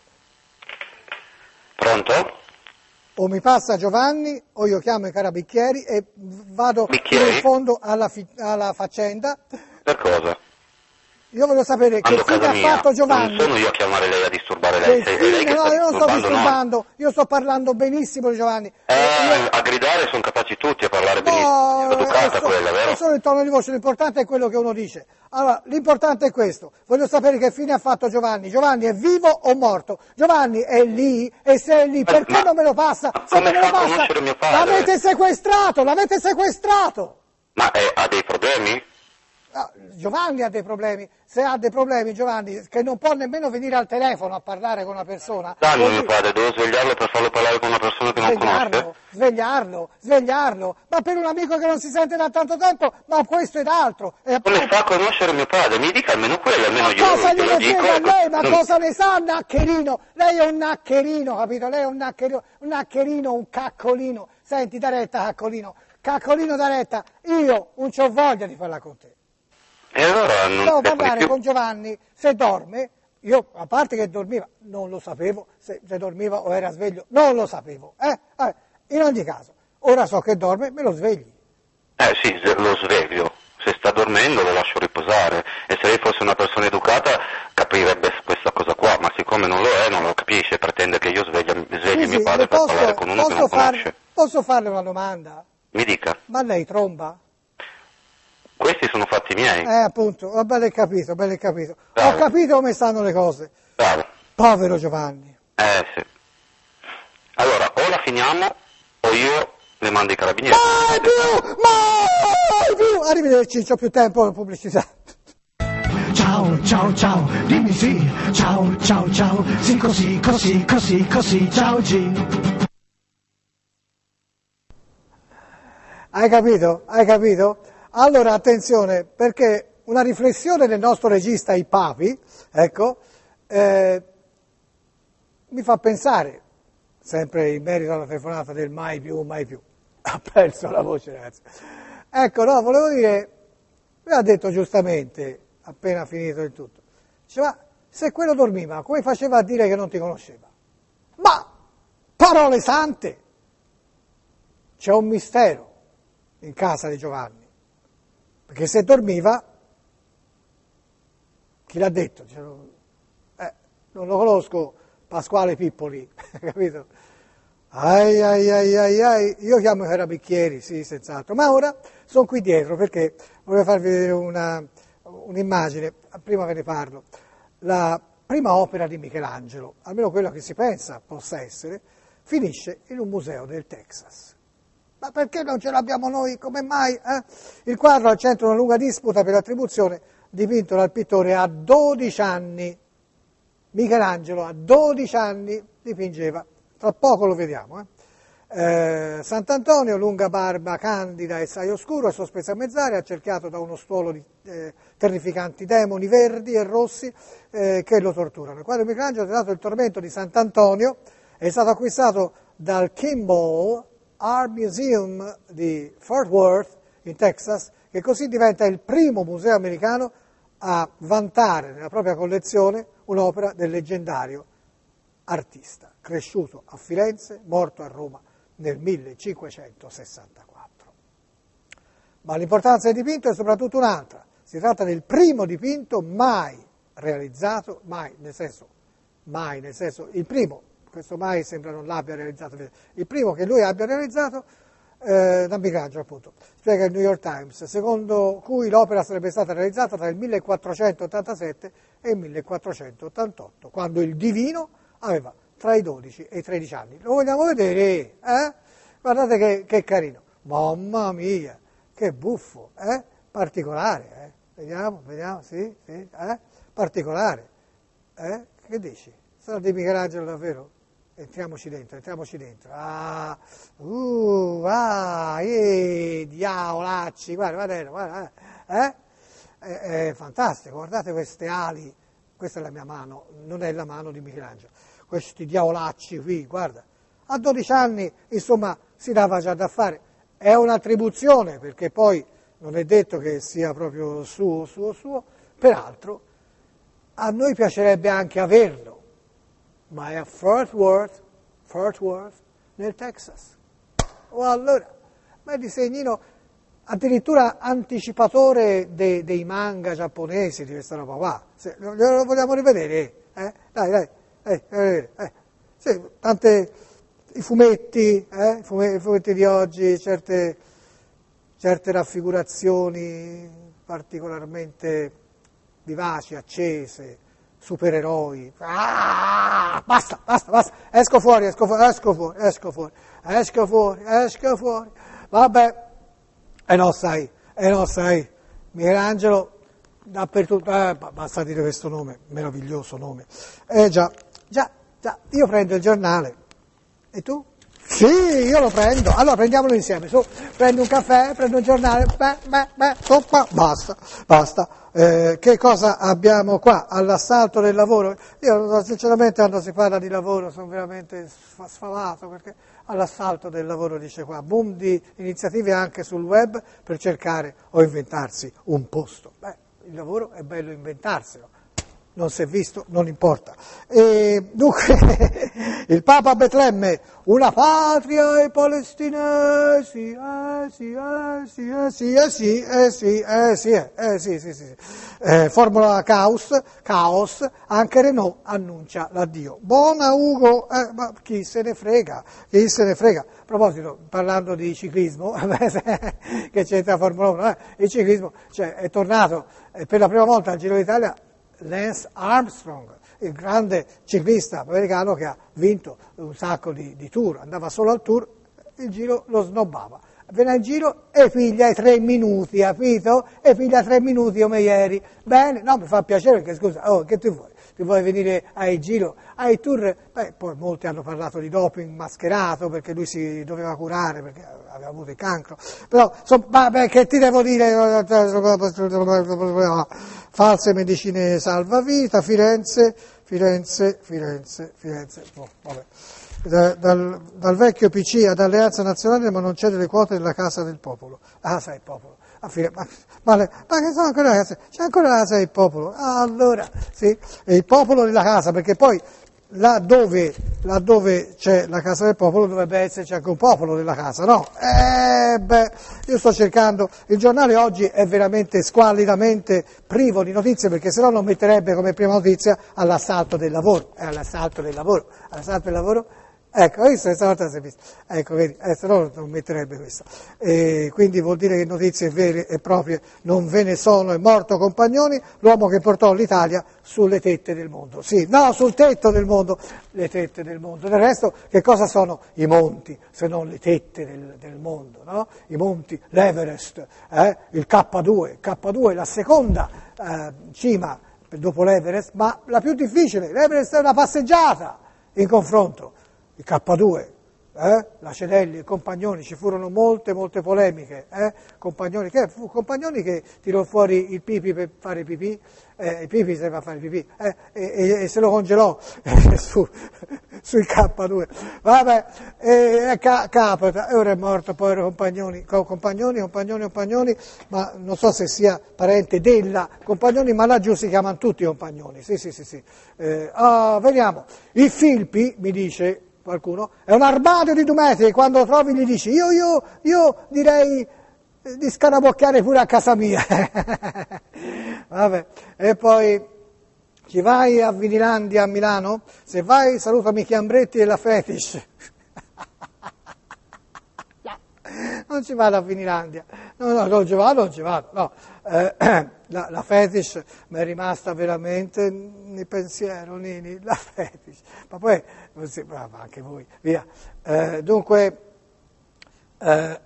Pronto? O mi passa Giovanni o io chiamo i carabinieri e vado Bicchieri? fino in fondo alla, fi- alla faccenda. Per cosa? Io voglio sapere che Ando a fine casa ha mia. fatto Giovanni. Non sono io a chiamare lei a disturbare lei, Che sei è lei fine- che no, sta io non sto disturbando noi. disturbando, io sto parlando benissimo di Giovanni. Eh, a gridare sono capaci tutti, a parlare benissimo. No, È educata è so- quella, è vero? solo il tono di voce, l'importante è quello che uno dice. Allora, l'importante è questo, voglio sapere che fine ha fatto Giovanni. Giovanni è vivo o morto? Giovanni è lì, e se è lì, Ma- perché ma- non me lo passa? ma Se come non me lo fa a passa, conoscere mio padre? l'avete sequestrato, l'avete sequestrato! Ma eh, ha dei problemi? Ah, Giovanni ha dei problemi, se ha dei problemi Giovanni, che non può nemmeno venire al telefono a parlare con una persona. Danno così- mio padre, devo svegliarlo per farlo parlare con una persona che non Svegliarlo, conosce? svegliarlo, svegliarlo, ma per un amico che non si sente da tanto tempo, ma questo ed altro. E- Come fa a conoscere mio padre? Mi dica almeno quello, almeno Ma io cosa te lo gliene dico. frega a lei? Ma non- cosa ne sa un naccherino? Lei è un naccherino, capito? Lei è un naccherino, un naccherino, un caccolino. Senti, da retta, caccolino, caccolino da retta, io non c'ho voglia di farla con te. E allora non Devo cerco di parlare più. con Giovanni, se dorme, io, a parte che dormiva, non lo sapevo, se, se dormiva o era sveglio, non lo sapevo. Eh? Eh, in ogni caso, ora so che dorme, me lo svegli. Eh sì, se- lo sveglio. Se sta dormendo lo lascio riposare. E se lei fosse una persona educata capirebbe questa cosa qua, ma siccome non lo è, non lo capisce, pretende che io sveglia, svegli Scusi, mio padre le per posso, parlare con uno che posso, non far- conosce. posso farle una domanda? Mi dica, Ma lei tromba? questi sono fatti miei. Eh, appunto, va bene capito, bene capito. Ho Bravo. capito come stanno le cose. Bravo. Povero Giovanni. Eh sì. Allora, o la finiamo o io le mando i carabinieri. Mai più! Mai più! Arrivederci, non c'ho più tempo per pubblicità. Ciao, ciao, ciao, dimmi sì. Ciao, ciao, ciao, sì così, così, così, così, ciao G. Hai capito? Hai capito? Allora attenzione, perché una riflessione del nostro regista I Papi, ecco, eh, mi fa pensare, sempre in merito alla telefonata del mai più, mai più. Ha perso la voce, ragazzi. Ecco, no, volevo dire, lui ha detto giustamente, appena finito il tutto, dice, ma se quello dormiva, come faceva a dire che non ti conosceva? Ma, parole sante, c'è un mistero in casa di Giovanni, perché se dormiva, chi l'ha detto? Dice, eh, non lo conosco, Pasquale Pippoli, capito? Ai ai ai ai ai, io chiamo i carabinieri, sì, senz'altro, ma ora sono qui dietro perché volevo farvi vedere una, un'immagine, prima ve ne parlo. La prima opera di Michelangelo, almeno quella che si pensa possa essere, finisce in un museo del Texas. Ma perché non ce l'abbiamo noi? Come mai? Eh? Il quadro al centro di una lunga disputa per l'attribuzione, dipinto dal pittore a dodici anni. Michelangelo a dodici anni dipingeva. Tra poco lo vediamo. Eh. Eh, Sant'Antonio, lunga barba candida e saio scuro, sospeso a mezz'aria, accerchiato da uno stuolo di eh, terrificanti demoni verdi e rossi eh, che lo torturano. Il quadro di Michelangelo, titolato Il tormento di Sant'Antonio, è stato acquistato dal Kimball Art Museum di Fort Worth, in Texas, che così diventa il primo museo americano a vantare nella propria collezione un'opera del leggendario artista, cresciuto a Firenze, morto a Roma nel millecinquecentosessantaquattro. Ma l'importanza del dipinto è soprattutto un'altra. Si tratta del primo dipinto mai realizzato, mai nel senso, mai nel senso, il primo, questo mai sembra non l'abbia realizzato, il primo che lui abbia realizzato eh, da Michelangelo appunto, spiega il New York Times, secondo cui l'opera sarebbe stata realizzata tra il millequattrocentottantasette e il millequattrocentottantotto, quando il divino aveva tra i dodici e i tredici anni. Lo vogliamo vedere? Eh? Guardate che, che carino, mamma mia, che buffo, eh? Particolare, eh? Vediamo, vediamo, sì, sì, eh? Particolare, eh? Che dici? Sarà di Michelangelo davvero? Entriamoci dentro, entriamoci dentro. Ah, uh, ah, eh, diavolacci, guarda, guarda, guarda, eh? È, è fantastico, guardate queste ali, questa è la mia mano, non è la mano di Michelangelo, questi diavolacci qui, guarda. A dodici anni, insomma, si dava già da fare. È un'attribuzione, perché poi non è detto che sia proprio suo, suo, suo, peraltro a noi piacerebbe anche averlo, ma è a Fort Worth, Fort Worth, nel Texas. O allora, ma è disegnino addirittura anticipatore de, dei manga giapponesi di questa roba qua. Se, lo, lo vogliamo rivedere? Eh? Dai, dai, eh, eh, eh. Sì, tante, i fumetti, eh? I fumetti, i fumetti di oggi, certe, certe raffigurazioni particolarmente vivaci, accese, supereroi. Ah, basta, basta, basta, esco fuori, esco fuori, esco fuori, esco fuori, esco fuori, esco fuori. Vabbè, e no sai, e no sai, Michelangelo dappertutto, eh, basta dire questo nome, meraviglioso nome. Eh già, già, già, io prendo il giornale, e tu? Sì, io lo prendo, allora prendiamolo insieme, su, prendi un caffè, prendi un giornale, beh, beh, beh, soppa, basta, basta. Eh, che cosa abbiamo qua? All'assalto del lavoro? Io sinceramente quando si parla di lavoro sono veramente sfavato, perché all'assalto del lavoro dice qua, boom di iniziative anche sul web per cercare o inventarsi un posto. Beh, il lavoro è bello inventarselo. Non si è visto, non importa. E dunque, il Papa a Betlemme, una patria ai palestinesi, eh sì, eh sì, eh sì, eh sì, eh sì, eh sì, eh sì, sì, sì. Eh, Formula Caos, Caos, anche Renault annuncia l'addio. Buona Ugo, eh, ma chi se ne frega, chi se ne frega. A proposito, parlando di ciclismo, che c'entra Formula uno, eh, il ciclismo, cioè, è tornato eh, per la prima volta al Giro d'Italia Lance Armstrong, il grande ciclista americano che ha vinto un sacco di, di tour, andava solo al tour, il giro lo snobbava. Viene in giro e piglia i tre minuti, capito? E piglia tre minuti come ieri. Bene, no, mi fa piacere perché scusa, oh, che tu vuoi? Ti vuoi venire ai giro, ai tour? Beh, poi molti hanno parlato di doping mascherato perché lui si doveva curare perché aveva avuto il cancro. Però, insomma, vabbè, che ti devo dire? False medicine salvavita, Firenze, Firenze, Firenze, Firenze. Oh, vabbè. Da, dal, dal vecchio P C ad Alleanza Nazionale, ma non c'è delle quote nella Casa del Popolo. Ah, sai, il popolo. Ma, ma, ma, ma che sono ancora la casa? C'è ancora la Casa del Popolo. Ah, allora, sì, è il popolo della casa, perché poi là dove, là dove c'è la Casa del Popolo dovrebbe esserci anche un popolo della casa, no? Eh, beh, io sto cercando, il giornale oggi è veramente squallidamente privo di notizie, perché sennò non metterebbe come prima notizia all'assalto del lavoro, è all'assalto del lavoro, all'assalto del lavoro. Ecco, hai visto, questa volta si è visto. Ecco, vedi, adesso no, non metterebbe questa. E quindi vuol dire che notizie vere e proprie non ve ne sono. È morto Compagnoni, l'uomo che portò l'Italia sulle tette del mondo. Sì, no, sul tetto del mondo, le tette del mondo. Del resto, che cosa sono i monti, se non le tette del, del mondo, no? I monti, l'Everest, eh? Il K due, K due, la seconda eh, cima dopo l'Everest, ma la più difficile. L'Everest è una passeggiata in confronto. Il K due, eh? La Cedelli, Compagnoni, ci furono molte, molte polemiche, eh? Compagnoni, che, fu Compagnoni che tirò fuori il pipi per fare pipì, eh, il pipi serve a fare pipì, eh? e, e, e se lo congelò su, sui K due, vabbè, e, e ca, capita, e ora è morto, povero Compagnoni, Compagnoni, Compagnoni, Compagnoni, ma non so se sia parente della Compagnoni, ma laggiù si chiamano tutti Compagnoni, sì, sì, sì, sì. Eh, oh, vediamo, il Filpi, mi dice qualcuno, è un armadio di due metri, quando lo trovi gli dici, io, io, io direi di scarabocchiare pure a casa mia. Vabbè, e poi ci vai a Vinilandia a Milano? Se vai salutami Chiambretti e la Fetish. No, non ci vado a Vinilandia, no, no, non ci vado, non ci vado, no. Eh, la, la Fetish mi è rimasta veramente nel pensiero, Nini, la Fetish, ma poi, ma anche voi, via. Eh, dunque, eh,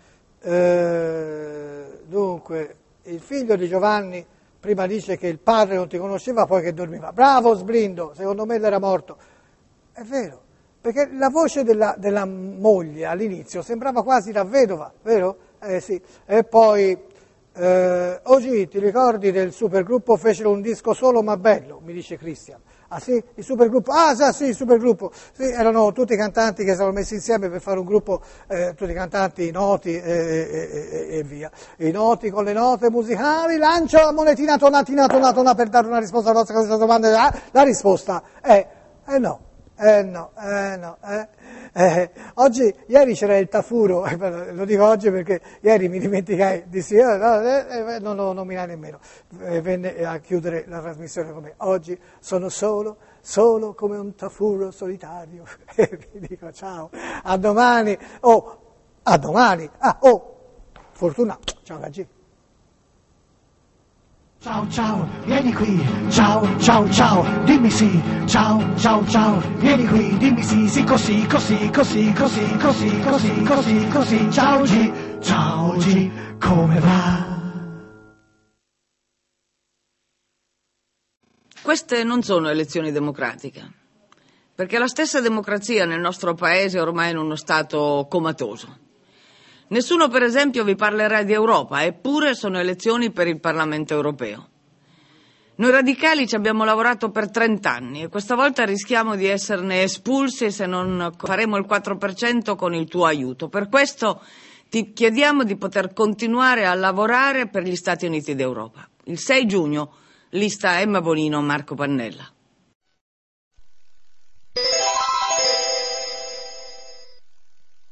eh, dunque, il figlio di Giovanni prima dice che il padre non ti conosceva, poi che dormiva. Bravo Sblindo, secondo me l'era morto. È vero, perché la voce della, della moglie all'inizio sembrava quasi da vedova, vero? Eh sì, e poi... Eh, oggi ti ricordi del supergruppo, fecero un disco solo ma bello, mi dice Christian. Ah sì? Il supergruppo? Ah sì, sì, il supergruppo. Sì, erano tutti cantanti che si erano messi insieme per fare un gruppo, eh, tutti cantanti noti e, e, e, e via. I noti con le note musicali, lancio la monetina tonatina tonatona per dare una risposta alla vostra domanda. Ah, la risposta è eh no, eh no, eh no, eh. Eh, oggi, ieri c'era il Tafuro, eh, lo dico oggi perché ieri mi dimenticai di sì, eh, no, eh, non lo nominai nemmeno, eh, venne a chiudere la trasmissione con me. Oggi sono solo, solo come un Tafuro solitario, e vi dico ciao, a domani, oh, a domani, ah, oh, fortuna, ciao Gaggi. Ciao ciao, vieni qui, ciao ciao ciao, dimmi sì, ciao ciao ciao, vieni qui, dimmi sì, sì così, così, così, così, così, così, così, così, ciao G, ciao G, come va? Queste non sono elezioni democratiche, perché la stessa democrazia nel nostro paese è ormai in uno stato comatoso. Nessuno, per esempio, vi parlerà di Europa, eppure sono elezioni per il Parlamento europeo. Noi radicali ci abbiamo lavorato per trent'anni e questa volta rischiamo di esserne espulsi se non faremo il quattro per cento con il tuo aiuto. Per questo ti chiediamo di poter continuare a lavorare per gli Stati Uniti d'Europa. Il sei giugno, lista Emma Bonino, Marco Pannella.